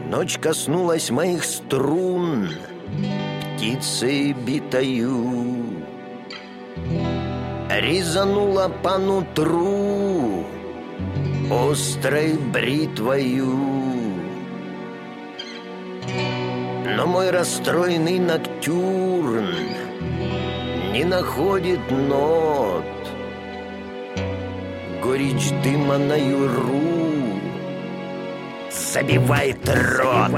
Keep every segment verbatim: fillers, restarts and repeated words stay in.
Ночь коснулась моих струн птицей битою, резанула по нутру острой бритвою. Но мой расстроенный ноктюрн не находит нот. Горечь дыма на юру забивает рот.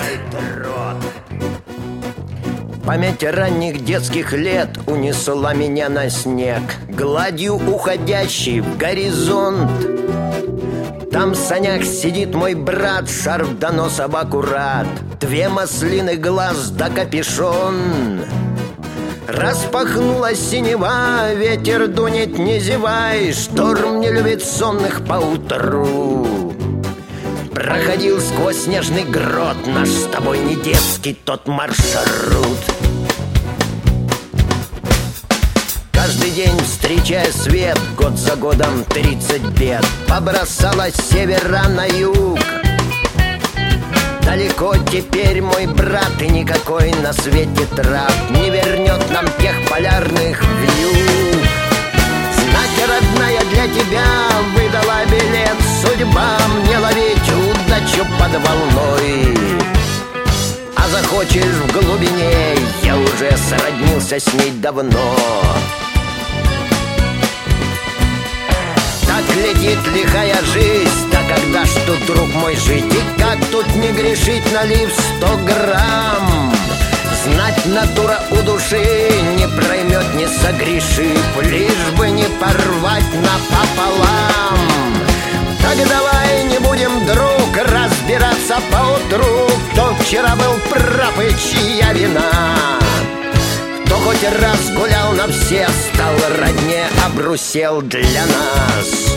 Память ранних детских лет унесла меня на снег, гладью уходящий в горизонт. Там в санях сидит мой брат, шарф до носа аккурат, две маслины глаз да капюшон. Распахнулась синева, ветер дунет, не зевай, шторм не любит сонных поутру. Проходил сквозь снежный грот наш с тобой не детский тот маршрут. Каждый день, встречая свет, год за годом тридцать бед побросала с севера на юг. Далеко теперь мой брат, и никакой на свете трап не вернет нам тех полярных вьюг. Знать, родная, для тебя выдала билет судьба мне ловить удачу под волной. А захочешь в глубине, я уже сроднился с ней давно. Так летит лихая жизнь, да когда ж тут, друг мой, жить? И как тут не грешить, налив сто грамм? Знать, натура у души не проймет, не согрешив, лишь бы не порвать напополам. Так давай не будем, друг, разбираться поутру, кто вчера был прав и чья вина. Кто хоть раз гулял на все, стал роднее, обрусел для нас.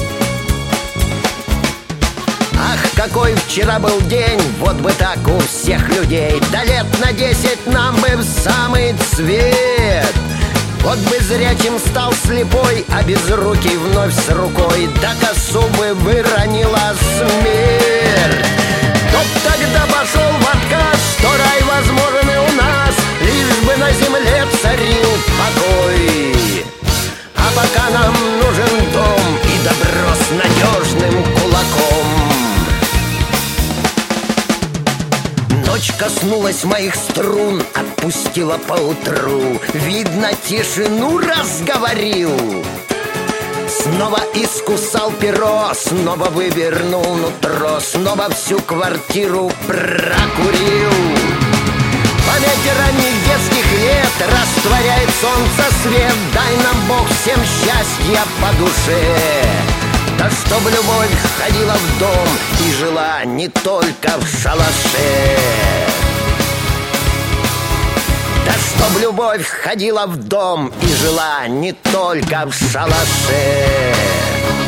Ах, какой вчера был день, вот бы так у всех людей, да лет на десять нам бы в самый цвет. Вот бы зрячим стал слепой, а безрукий вновь с рукой, да косу бы выронила смерть. Кто б тогда пошел в отказ, что рай возможен и у нас, лишь бы на земле царил покой. А пока нам нужен дом и добро с надежным кулаком. Ночь коснулась моих струн, отпустила поутру. Видно, тишину разговорил. Снова искусал перо, снова вывернул нутро, снова всю квартиру прокурил. Память ранних детских лет растворяет солнце свет. Дай нам, Бог, всем счастья по душе. Да чтоб любовь ходила в дом и жила не только в шалаше. Да чтоб любовь ходила в дом и жила не только в шалаше.